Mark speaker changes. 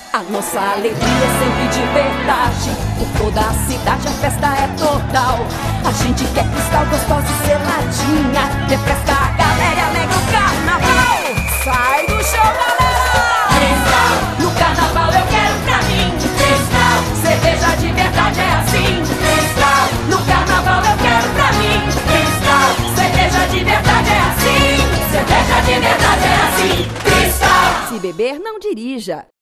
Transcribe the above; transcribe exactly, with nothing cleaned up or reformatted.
Speaker 1: A nossa alegria é sempre de verdade. Por toda a cidade a festa é total. A gente quer cristal gostosa e seladinha. Refresca a galera e alegra o carnaval. Sai do chão, galera! Cristal, no carnaval eu quero pra mim. Cristal, cerveja de verdade é assim. Cristal, no carnaval eu quero pra mim. Cristal, cerveja de verdade é assim. Cerveja de verdade é assim. Cristal. Se beber, não dirija.